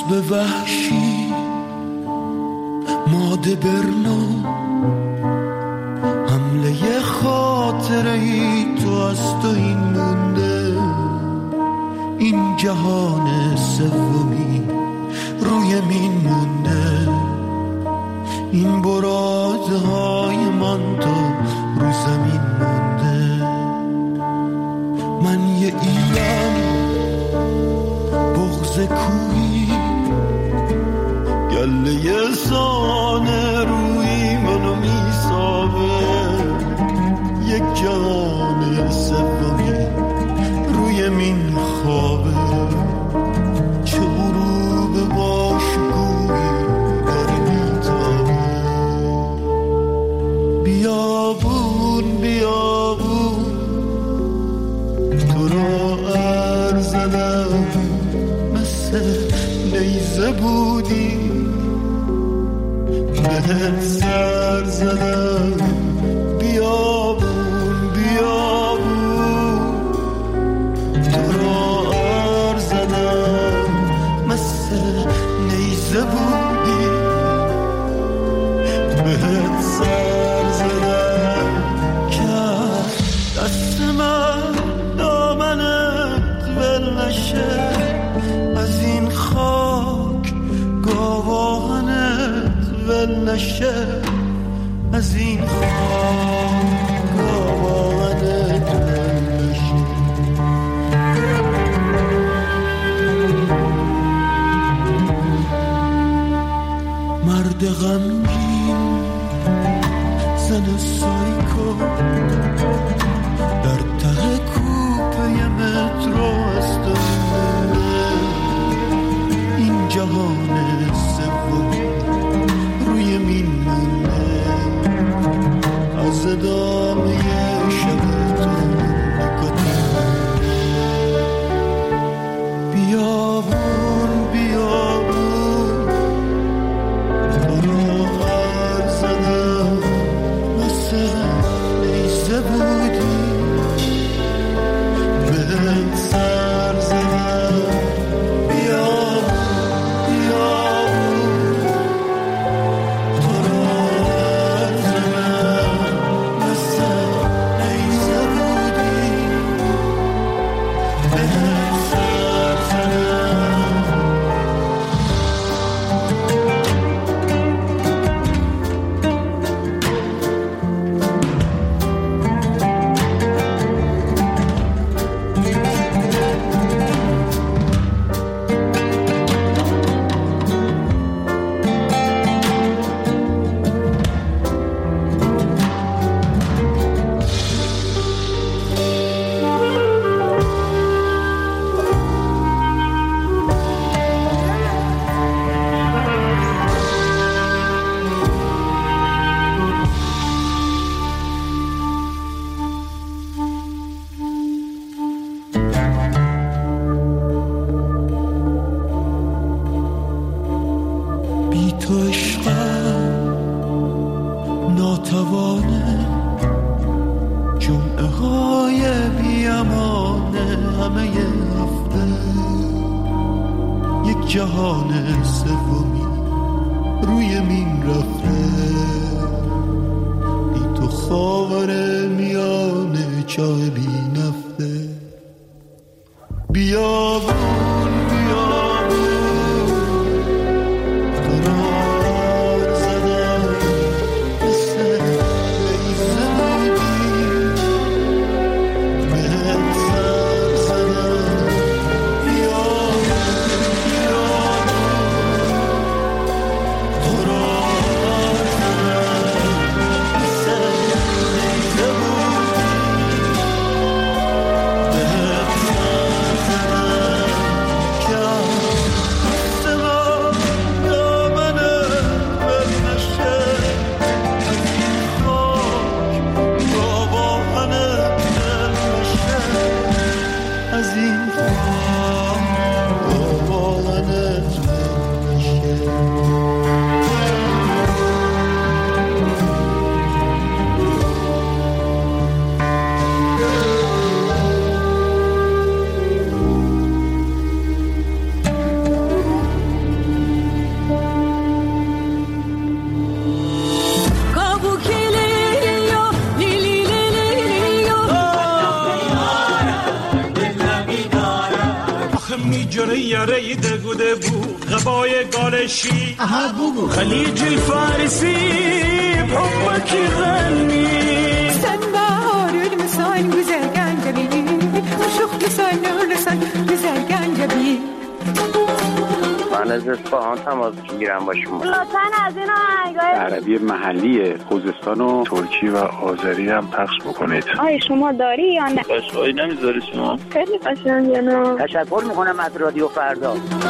به وحشی ماده برنو حمله خاطره ای تو از تو این مونده، این جهان سومی روی مین مونده، این براده های من تا رو زمین مونده. من یه ایران بغض کوهی گله سانه روی منو میسابه، یک جهان سومی روی مین خوابه، چه غروب باشگویی داره میتابه. بیابون بیابون تو رو ارزدم، مثل نیزه بودی بهت سر زدم. بیابون بیابون تو رو ارزدم، مثل نیزه بودی بهت سر زدم. کرد دست من دامنت ول نشه، از این خاک گاوانت ول نشه، از این خاک گاوانت ول نشه. مرد غمگین زن سایکو در ته کوپه مترو است، این جهان سومی روی مین مونده، از ادامه شب تو نکته. بیابون بیابون تو رو ارزدم، مثل نیزه بودی بهت سر زدم. جهان سومی روی مین رفته، بی تو خاور میان چاه بی نفته. بیابون بیابون تو رو ارزدم، مثل نیزه بودی بهت سر زدم. جنه یاره دگوده بو غبای گالشی اها بگو خلیج الفارسی بحبك يغني سن بهار المسان güzel gencebi uşuk lisan lisan güzel gencebi من از اصفهان تماس میگیرم با شما. لطفاً از این آهنگای عربی محلی خوزستان و ترکی و آذری هم پخش بکنید. آیا شما داری یا نه؟ قشقایی نمیذاری شما؟ خیلی قشنگه نه؟ تشکر میکنم از رادیو فردا.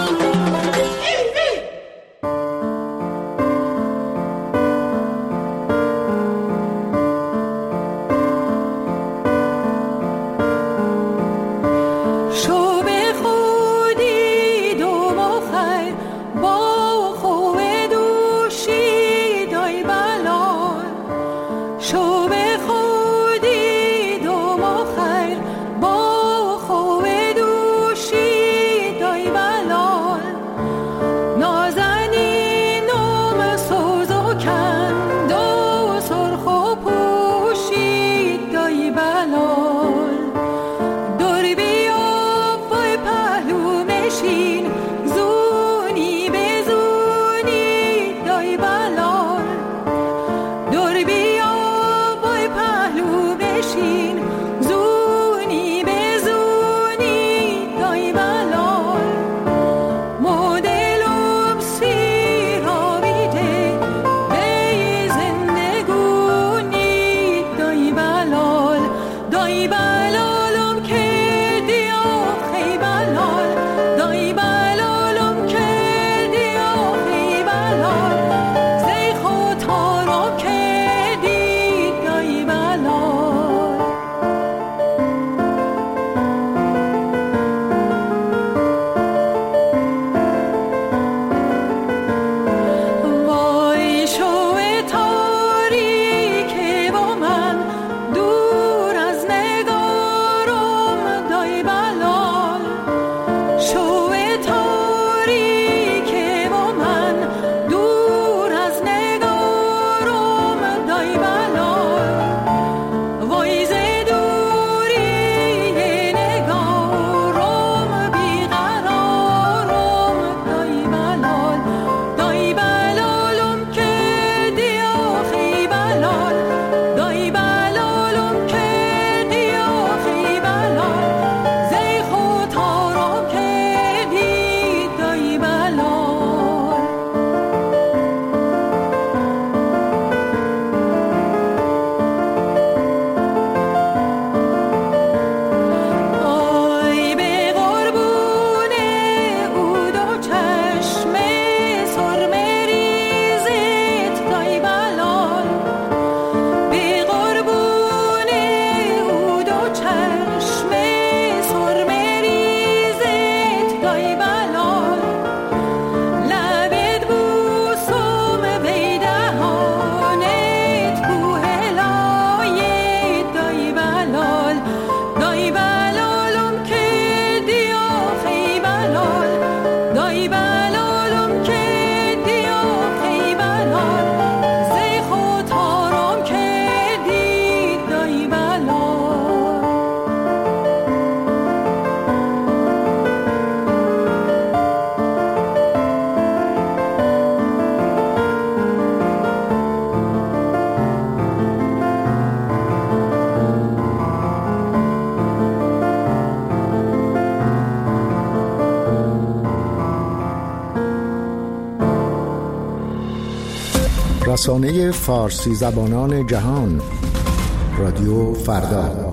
رسانه فارسی زبانان جهان رادیو فردا.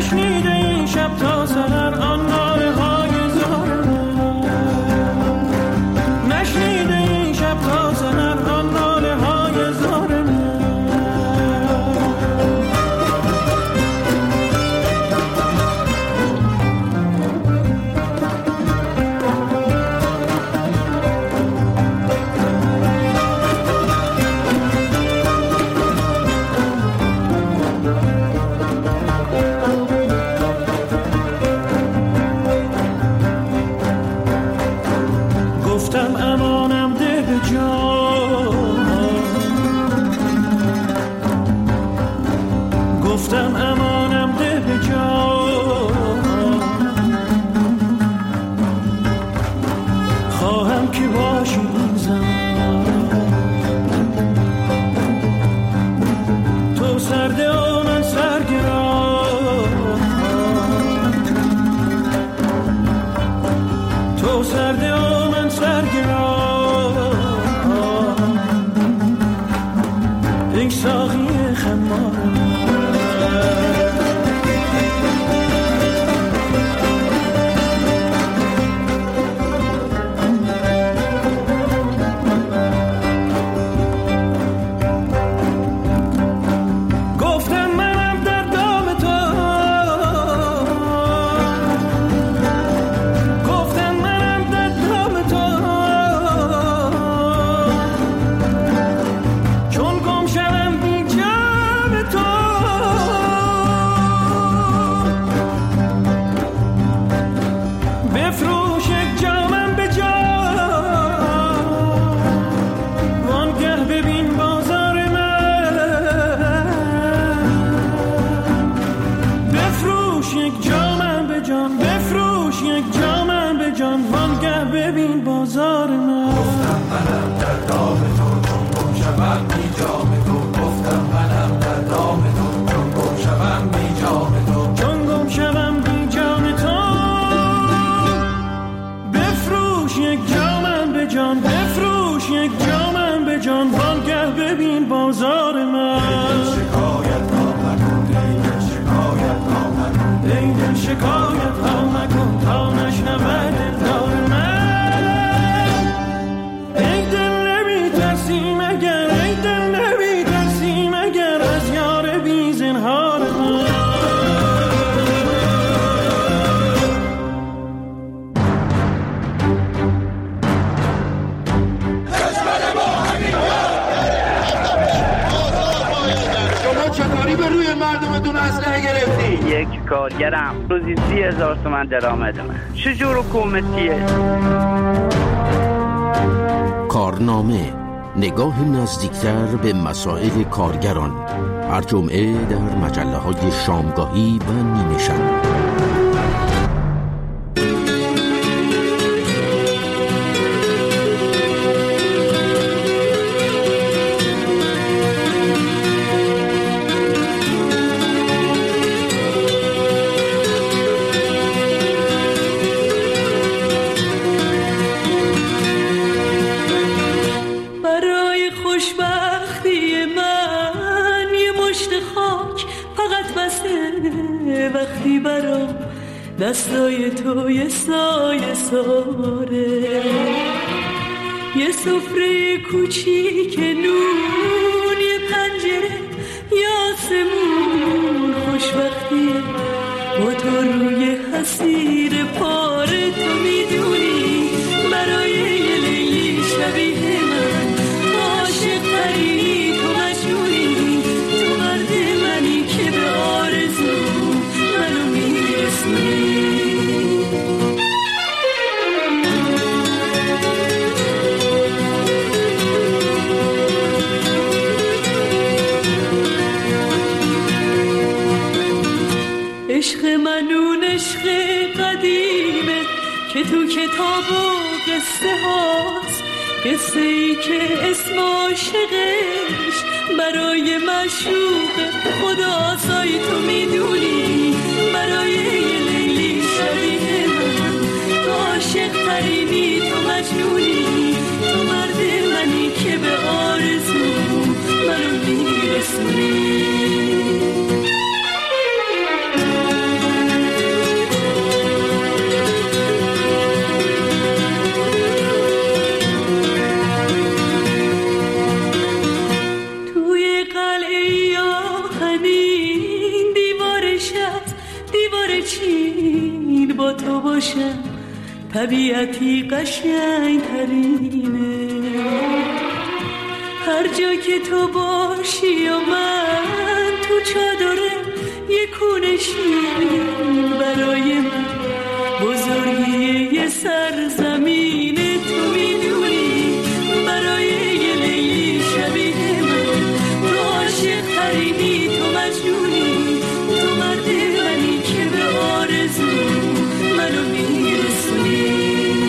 نشنیده این شب تا سحر آن ناله های زار من، نشنیده این شب تا سحر آن ناله های زار من. گفتم امانم ده به جان، گفتم امانم ده به جان، خواهم که باشی این زمان، تو سرده و من سرگران، تو سرده و من سرگران، ای ساقی خمار یک کارگرم روزی 30,000 تومان درآمدمه. چجور حکومتیه؟ کارنامه، نگاه نزدیکتر به مسائل کارگران، هر جمعه در مجله‌های شامگاهی و نیمه شب. دستای تو یه سایه ساره، یه سفره کوچیک نون، یه پنجره یا آسمون، خوشبختیه با تو روی حسیر پاره. تو میدونی برای یه لیلی شبیه من عاشق تری، تو مجنونی، تو مرد منی که به آرزو منو میرسونی. عشق منون عشق قدیمه که تو کتاب و قصه هاست، قصه ای که اسم عاشقش برای معشوق خداست. تو میدونی برای یه لیلی شبیه من تو عاشق ترینی، تو مجنونی، تو مرد منی که به آرزو منو میرسونی. نور چین با تو باشم طبیعتی قشنگ ترینه. هر جا که تو باشی و من تو چادره یه کونه شیرین برای من بزرگی یه سرزمینه. تو میدونی برای یه لیلی شبیه من تو عاشق ترینی، تو مجنونی، تو مرد منی که به آرزو منو میرسونی.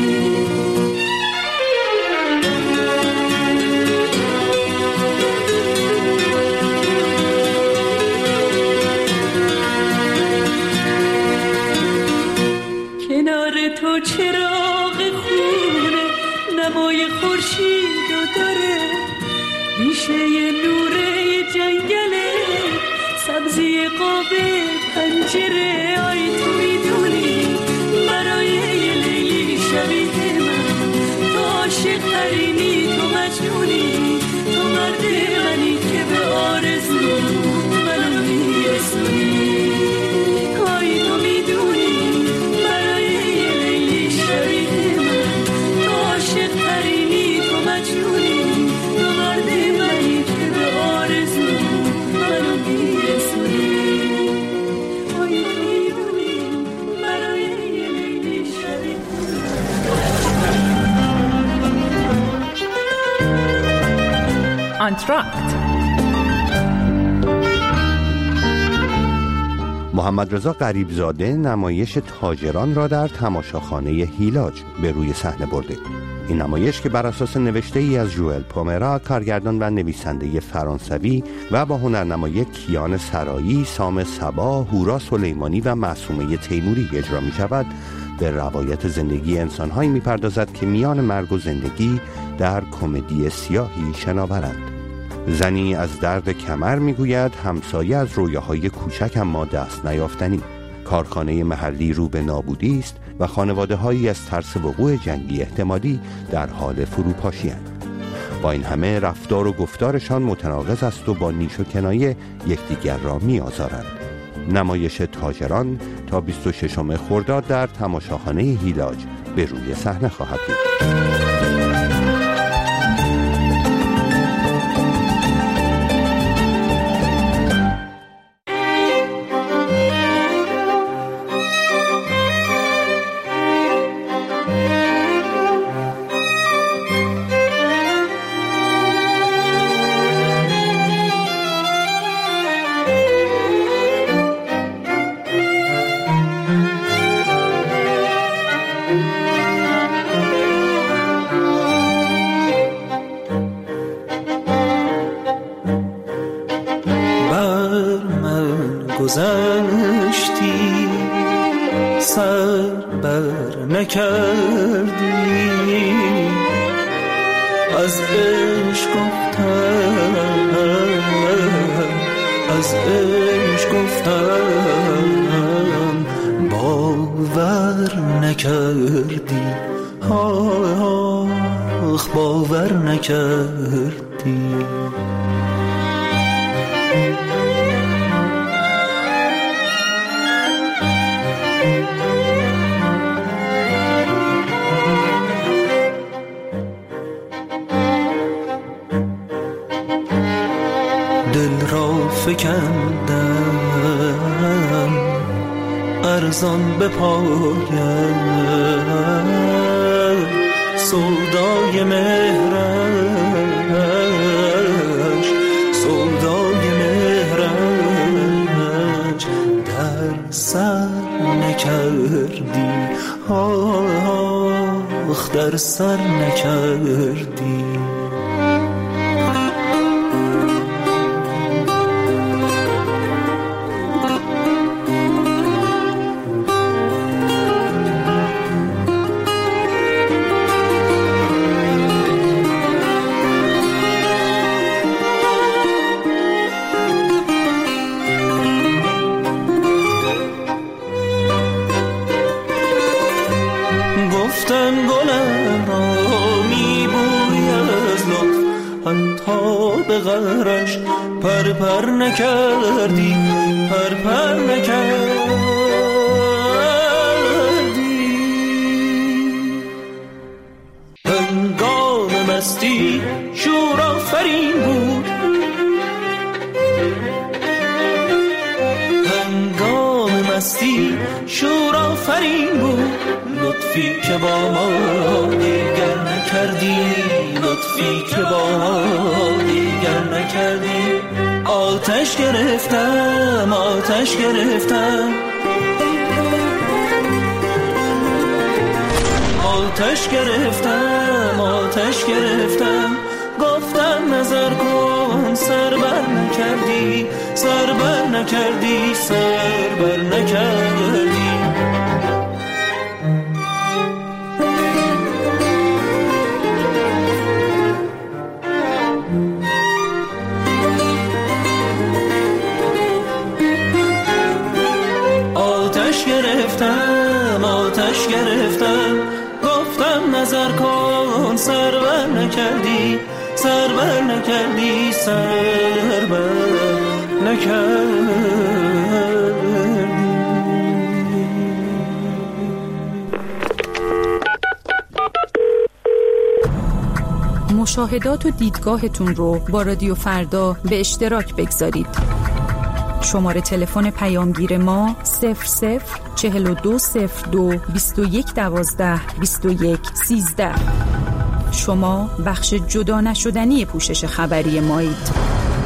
کنار تو چراغ خونه نمای خورشید داره، بیشه نوره جنگله سبزی قاب پنجره. آی تو میدونی برای یه لیلی شبیه من تو عاشق ترینی، تو مجنونی، تو مرد منی که به آرزو منو میرسونی. آی تو میدونی برای یه لیلی شبیه من تو عاشق ترینی، تو مجنونی، تو مرد منی که به آرزو منو میرسونی. آی تو میدونی برای یه لیلی شبیه آنتراکت. محمد رضا غریبزاده نمایش تاجران را در تماشاخانه هیلاج به روی صحنه برده. این نمایش که بر اساس نوشته ای از ژوئل پومرا، کارگردان و نویسنده فرانسوی و با هنرنمای کیان سرایی، سام صبا، هورا سلیمانی و معصومه تیموری اجرا می شود، به روایت زندگی انسان‌هایی می‌پردازد که میان مرگ و زندگی در کمدی سیاهی شناورند. زنی از درد کمر میگوید همسایه از رویاهای کوچک اما دست نیافتنی. کارخانه محلی رو به نابودی است و خانواده‌هایی از ترس وقوع جنگی احتمالی در حال فروپاشی‌اند. با این همه رفتار و گفتارشان متناقض است و با نیش و کنایه یکدیگر را می‌آزارند. نمایش تاجران تا 26 خرداد در تماشاخانه هیلاج به روی صحنه خواهد بود. گذشتی سر بر نکردی، از عشق گفتم، از عشق گفتم باور نکردی، آخ باور نکردی. دل را فکندم ارزان به پایم، سودای مهرش، سودای مهرش در سر نکردی، آخ در سر نکردی. گفتن گلم را میبوی از لطف، حتی به غرش پر پر نکردی، پر پر نکردی. نکردی شور آفرین بود لطفی که با ما دیگر نکردی لطفی که با ما دیگر نکردی آتش گرفتم آتش گرفتم آتش گرفتم آتش گرفتم گفتم نظر کن سر بر نکردی سر بر نکردی سر بر نکردی آتش گرفتم آتش گرفتم گفتم نظر کن سر بر نکردی سر بر نکردی سر بر نکردی مشاهدات و دیدگاهتون رو با رادیو فردا به اشتراک بگذارید. شماره تلفن پیامگیر ما 004202 2112 2113. شما بخش جدا نشدنی پوشش خبری مایید.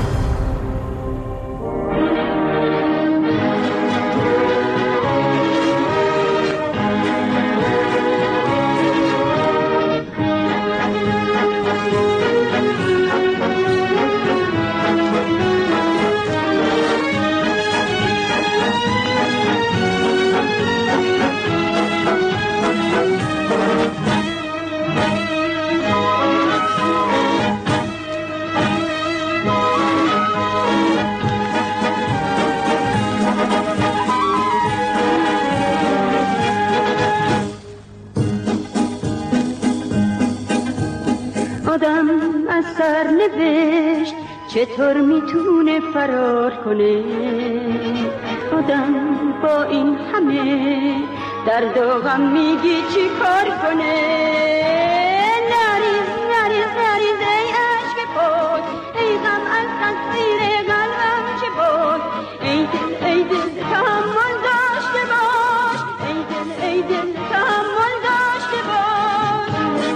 آدم از سرنوشت چطور میتونه فرار کنه؟ آدم با این همه درد و غم میگی چی کار کنه؟ نریز نریز نریز ای عشق پاک، ای غم از تصویر قلبم چه باک، ای دل تحمل داشته باش، ای دل تحمل داشته باش.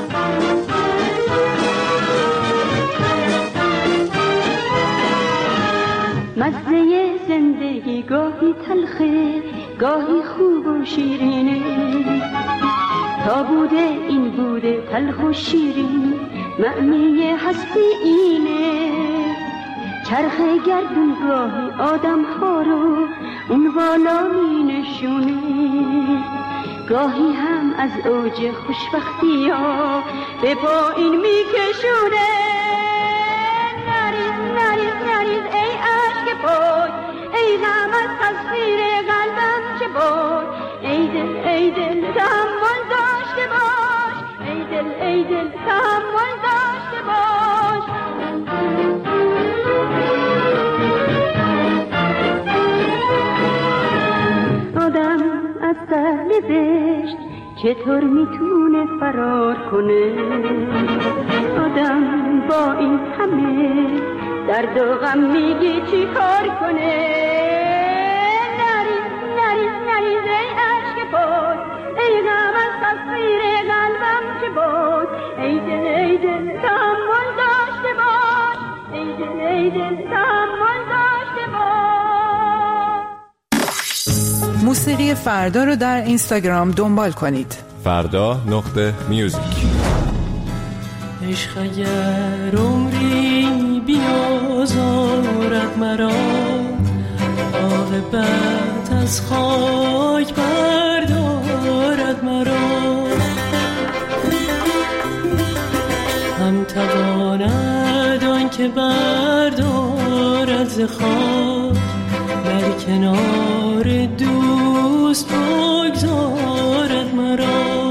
مزه زندگی گاهی تلخه گاهی خوب و شیرینه، تا بوده این بوده تلخ و شیرین، معنی هستی اینه. چرخ گردون گاهی آدم ها رو اون بالا می نشونه، گاهی هم از اوج خوشبختی ها به پایین می کشونه. نریز نریز نریز ای عشق پاک، ای غم از تصویر قلبم چه باک، ای دل تحمل داشته باش، ای دل تحمل داشته باش. آدم از سرنوشت چطور میتونه فرار کنه؟ آدم با این همه درد و غم میگی چی کار کنه؟ نریز نریز نریز ای عشق پاک، ای غم از تصویر قلبم چه باک، ای دل تحمل داشته باش، ای دل تحمل داشته باش. موسیقی فردا رو در اینستاگرام دنبال کنید. فردا.music. عشق اگر عمری بیازارد مرا، عاقبت از خاک بردارد مرا، هم تواند آن که بردارد ز خاک، بر کنار دوست بگذارد مرا.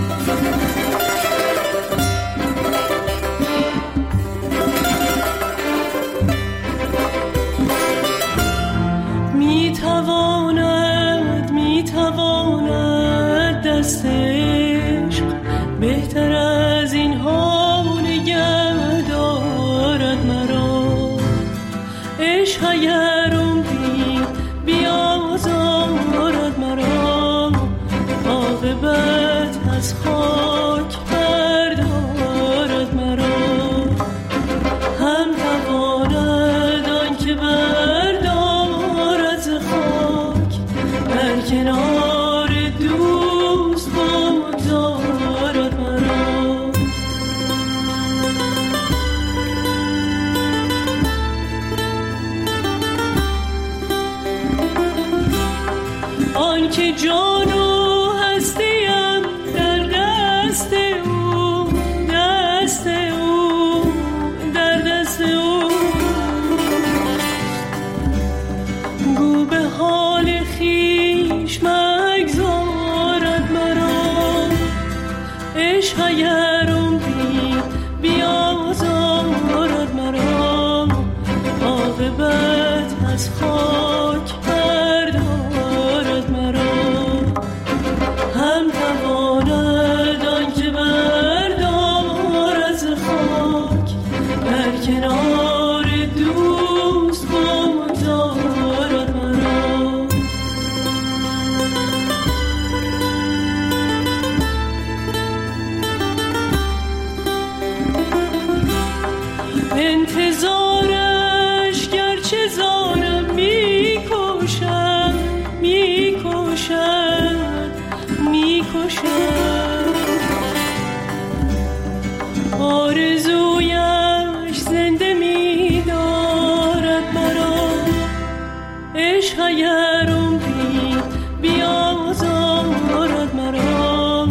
میتواند دست عشق بهتر از این ها نگه دارد مرا. عشق اگر عمری بیازارد مرا، آن که جان و هستیم در دست او، دست او، در دست او. گو به حال خویش مگذارد مرا، عشق اگر عمری بیازارد مرا، عاقبت از خاک بردارد مرا. هم تواند آن که بردار از خاک، در کنار دوست بگذارد مرا. انتظارش گرچه زارم میکشد، میکشد، میکشد. آرزویش زنده میدارد مرا، عشق اگر عمری بیازارد مرا،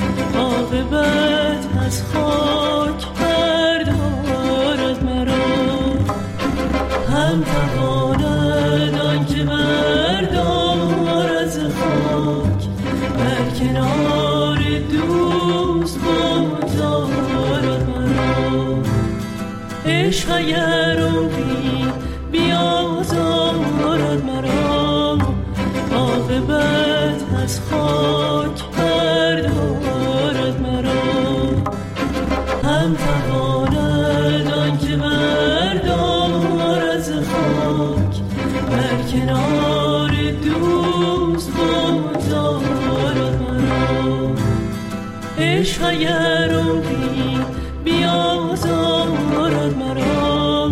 عاقبت از خاک بردارد مرا. هم تواند آن که بردار از خاک، در کنار دوست بگذارد مرا. عشق اگر عمری بیازارد مرا، عاقبت از خاک بردارد مرا. هم تواند آن که بردار از خاک، در کنار دوست بگذارد مرا. عشق اگر عمری بیازارد مرا،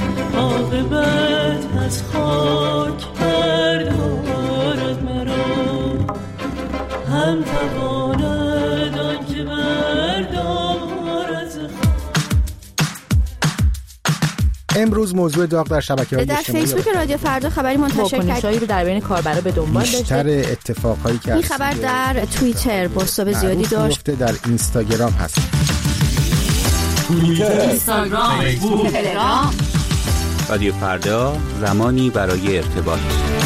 عاقبت از خاک بردارد مرا. هم تواند آن که بردار از خاک. امروز موضوع داغ در شبکه‌های در اجتماعی فیسبوک رادیو فردا خبری منتشر واکنش‌هایی رو در بین کاربرا به دنبال داشته. بیشتر اتفاقایی که این خبر در توییتر بازتاب زیادی داشت. در اینستاگرام هست. اینستاگرام، فیسبوک، تلگرام. رادیو فردا، زمانی برای ارتباط.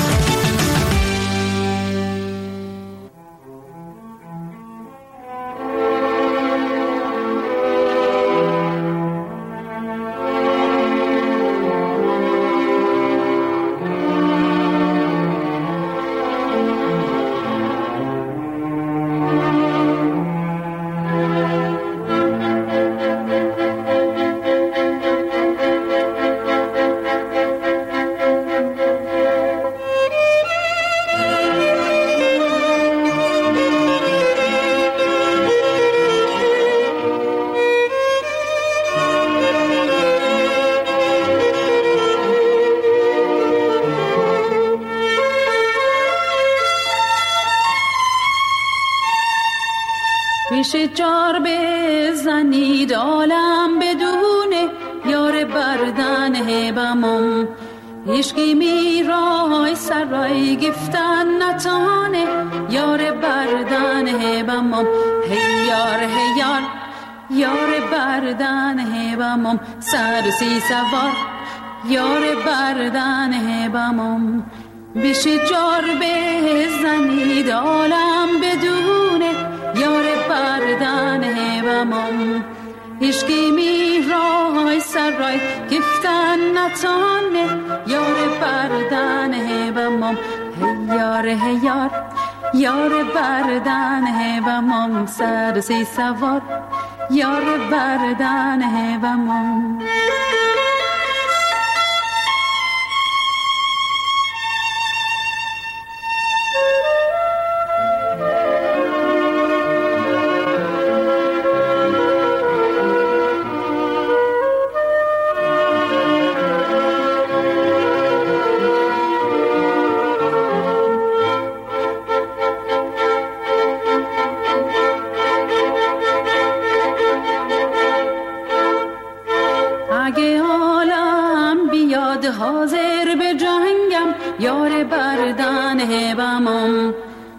پیش جار بزنید عالم بدونه یار بردن هبمم هیچکی میرای سرای گفتن نتانه یار بردن هبمم هی یار یار بردن هبمم سر سی سوار یار بردن هبمم پیش جار بزنید عالم بدونه یار بردن هبمم هیچکی میرای سرای گفتن نتانه یار بردن هبمم هی یار یار بردن هبمم سر سی سوار یار بردن هبمم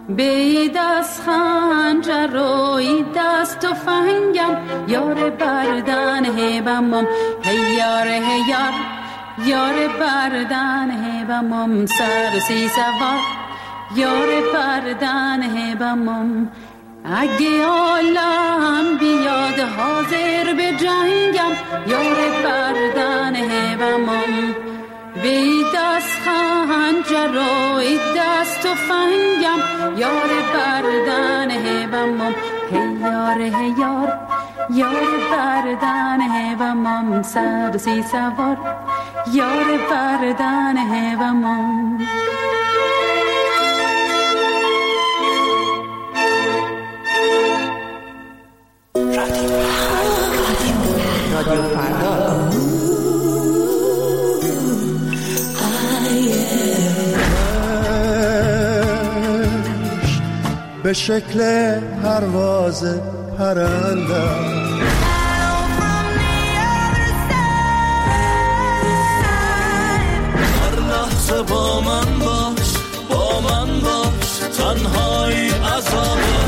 به دست خنجر و دست تفنگم یار بردن هبمم هیار هیار یار بردن هبمم سرسی سوار یار بردن هبمم اگه عالم بیاد حاضر به جنگم یار بردن هبمم به دست خنجر و دست تفنگم یار بردن هبمم هیار هیار یار بردن هبمم 130 سوار یار بردن هبمم رادیو فردا به شکل پرواز پرنده هر لحظه با من باش تنهایی عذابه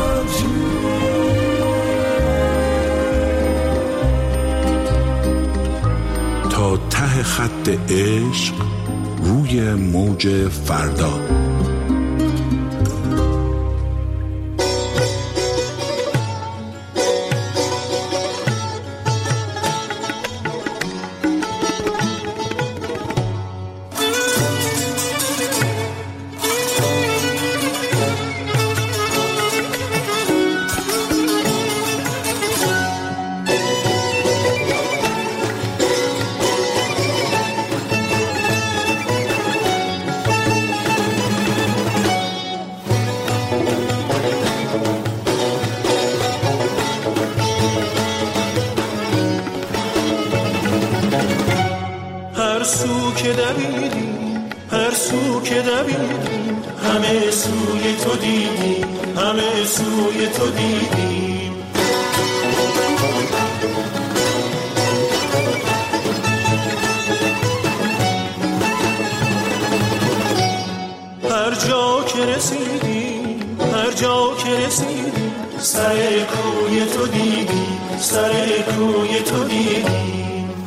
تا ته خط عشق روی موج فردا همه سوی تو دیدیم همه سوی تو دیدیم هر جا که رسیدیم سر کوی تو دیدیم سر کوی تو دیدیم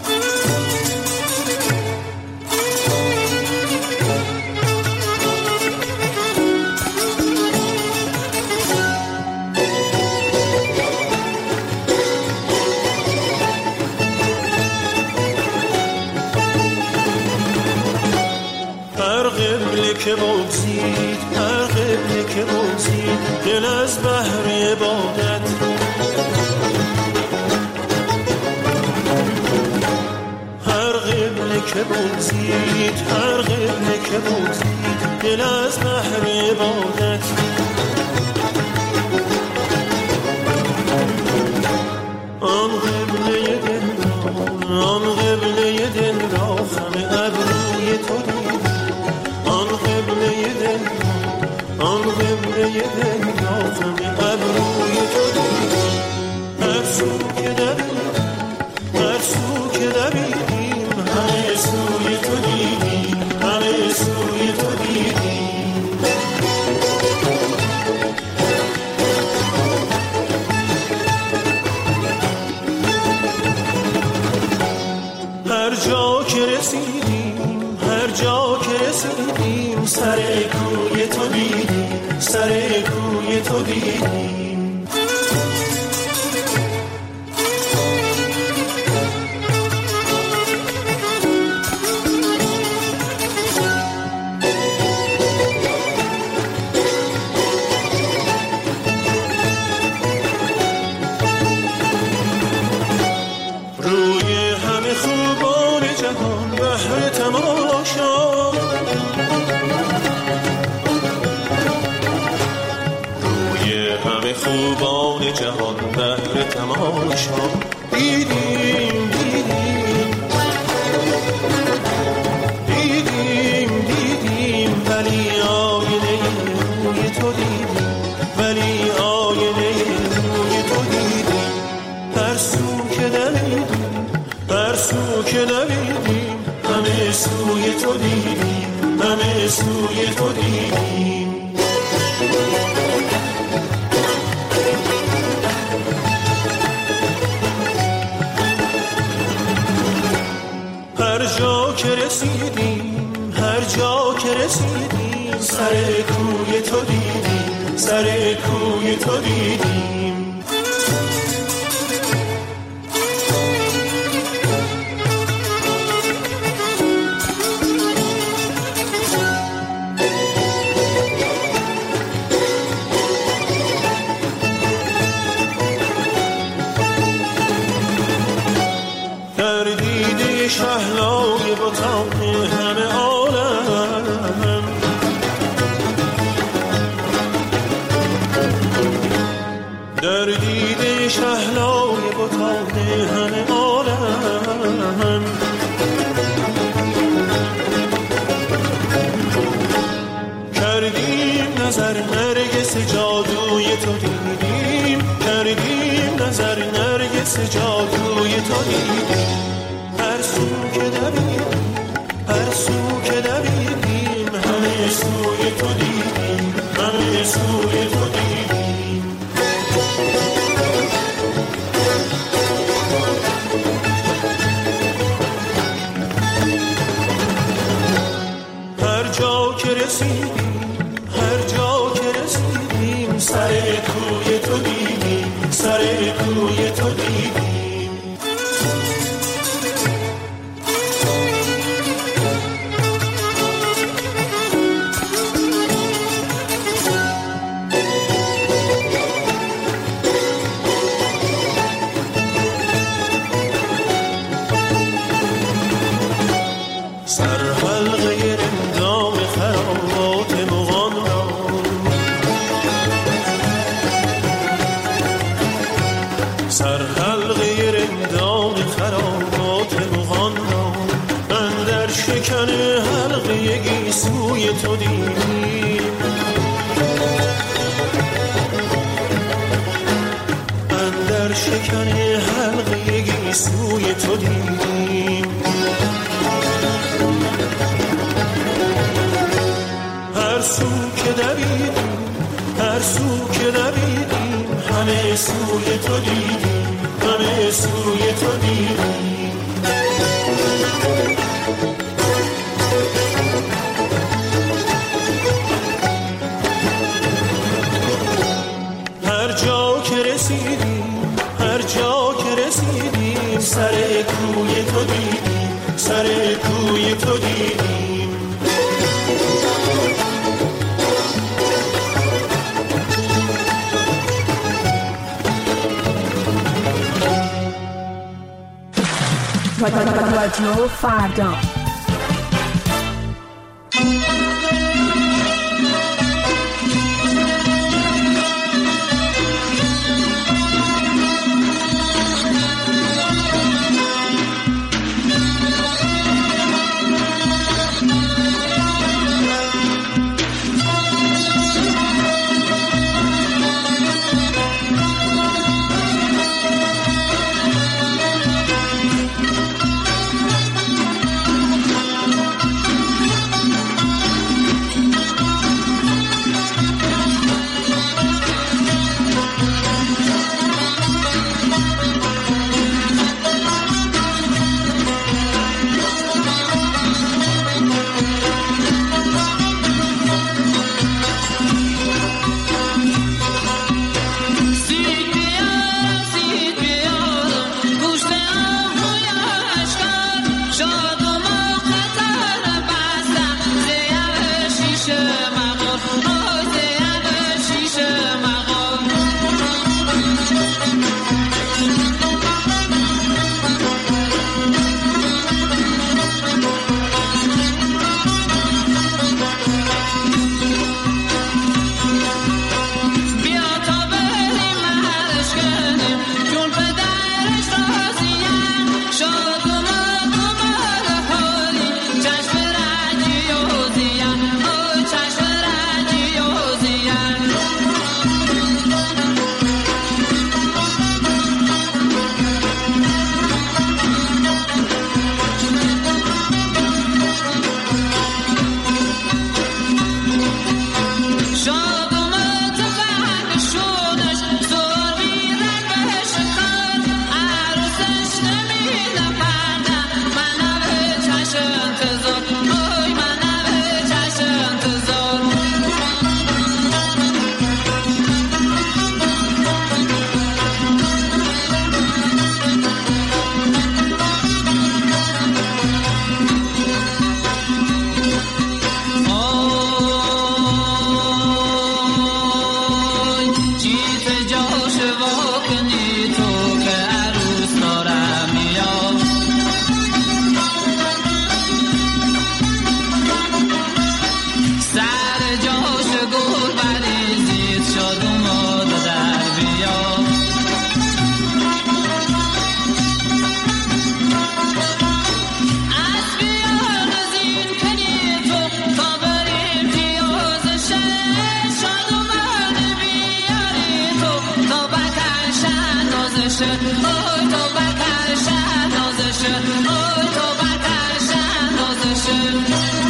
که بگذید هر قبله که بگذید دل از بحر عبادت هر قبله که بگذید هر قبله که بگذید دل از بحر عبادت آن قبله دل را همه ابروی تو دید آن قبله دل نازم ابروی تو دید هر سو که دویدیم همه سوی تو دیدیم همه سوی تو دیدیم هر جا که رسیدیم سر کوی تو دیدیم سر کوی تو دیدیم روی همه خوبان جهان بهر تماشا خوبان جهان بهر تماشا دیدیم ولی آینه روی تو دیدیم ولی آینه روی تو دیدیم هر سو که دویدیم همه سوی تو دیدیم همه سوی تو دیدیم رسیدیم، سر کوی تو دیدیم، سر کوی تو دیدیم. شهلای بتان همه عالم، در دیده شهلای بتان همه عالم، کردیم نظر نرگس جادوی تو دیدیم، کردیم نظر نرگس جادوی تو دیدیم. هر سو که دویدیم، هر سو که دویدیم، همه سوی تو دیدیم، همه سوی تو دیدیم. هر جا که رسیدیم، هر جا که رسیدیم، سر کوی تو دیدیم، سر کوی تو دیدیم. تو دیدیم، اندر شکن حلقه گیسوی تو دیدیم. هر سو که دویدیم، هر سو که دویدیم، همه سوی تو دیدیم، همه سوی تو دیدیم. هر جا که رسیدیم، سر کوی تو دیدیم، سر کوی تو دیدیم. رادیو فردا. نازشه آی تو بتر شهر نازشه آی تو بتر شهر نازشه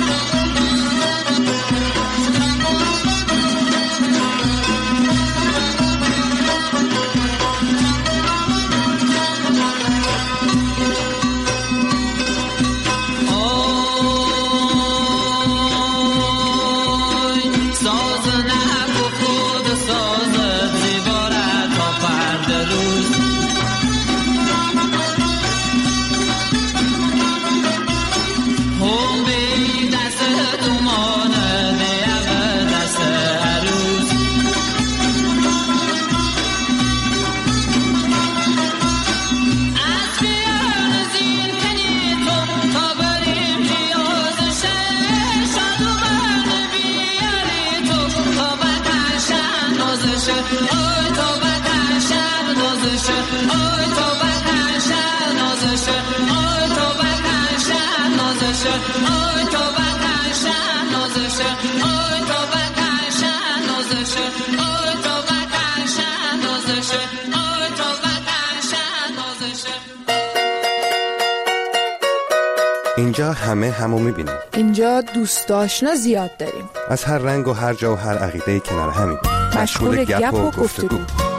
اینجا همه همو میبینیم. اینجا دوست آشنا زیاد داریم. از هر رنگ و هر جا و هر عقیده کنار همین. مشغول گپ و گفتگو.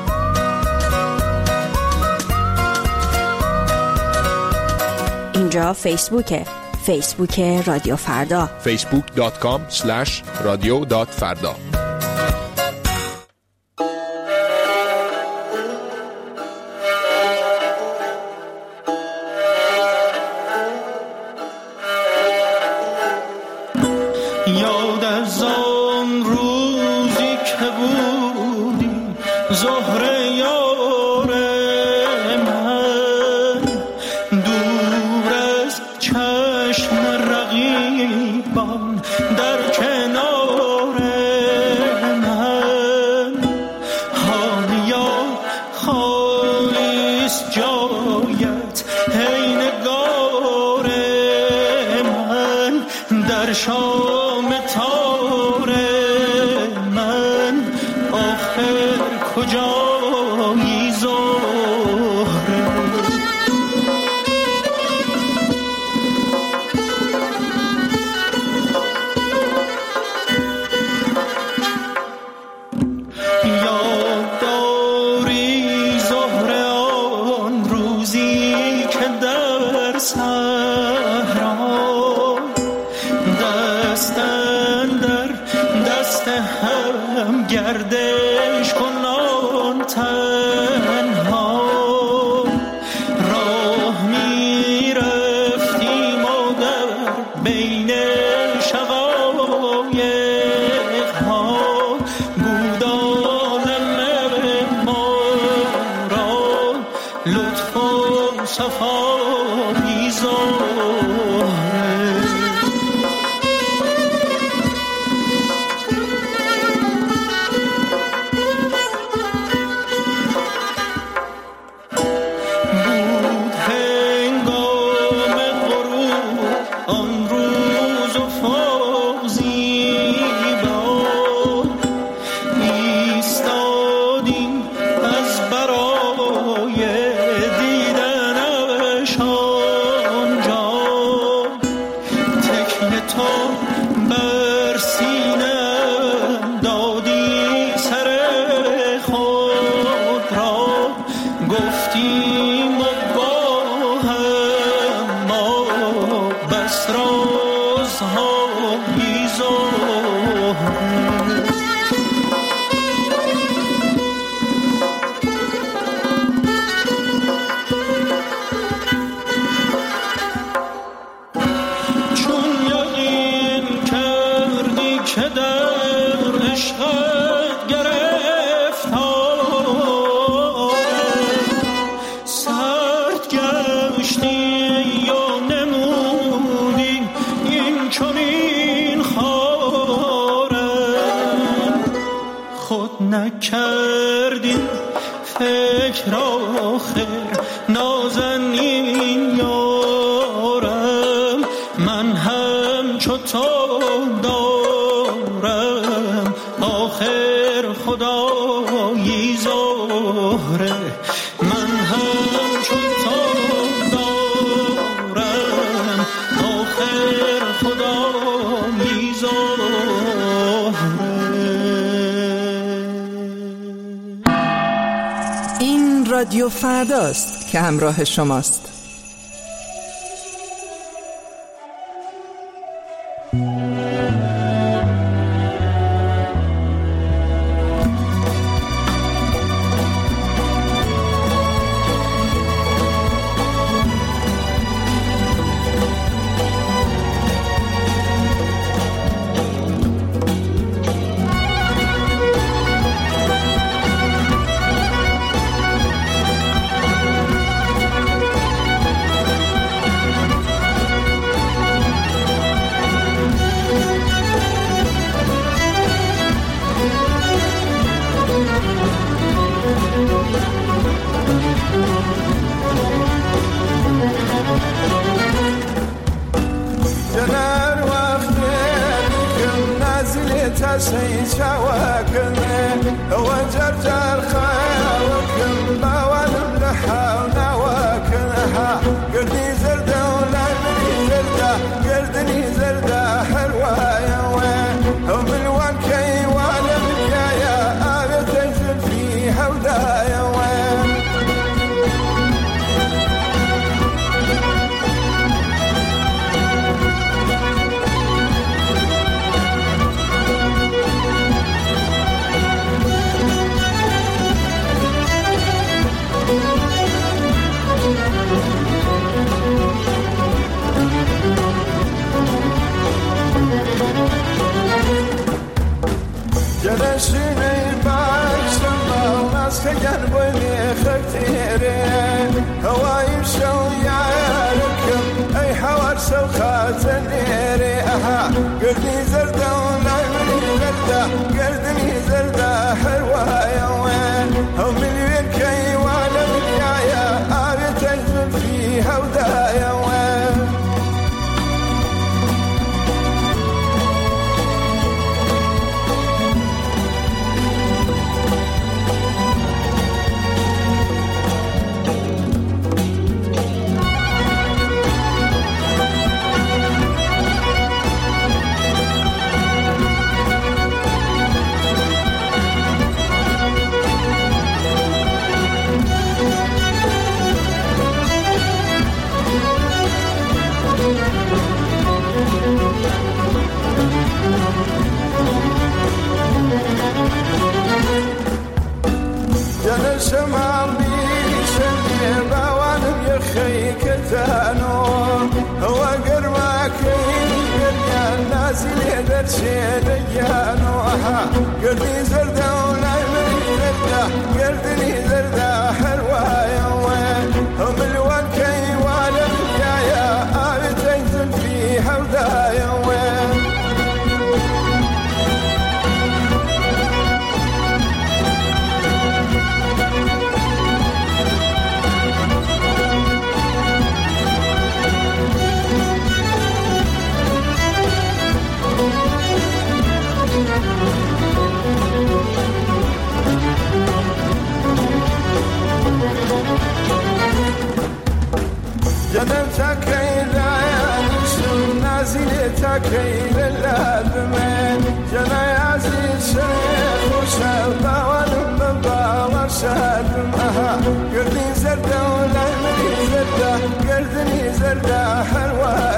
اینجا فیسبوکه. فیسبوک رادیو فردا. facebook.com/radio.farda. یاد از آن روزی که بودی زهره یار من، دور از چشم رقیبان در کنار من، حالیا خالیست جایت ای نگار من، در شام تار من آخر کجایی زهره؟ یاد داری زهره آن روزی که در صحرا دستن در دست هم گردش کنان تنها راه می رفتیم و در بین شقایق ها بود عالم ما را لطف و صفایی زهره. نکردیم فکر آخر نازنین یارم، من هم چو تو دارم آخر خدایی زهره، من هم این رادیو فرداست که همراه شماست. قردني زردة ولا مني زردة قردني زردة حلوة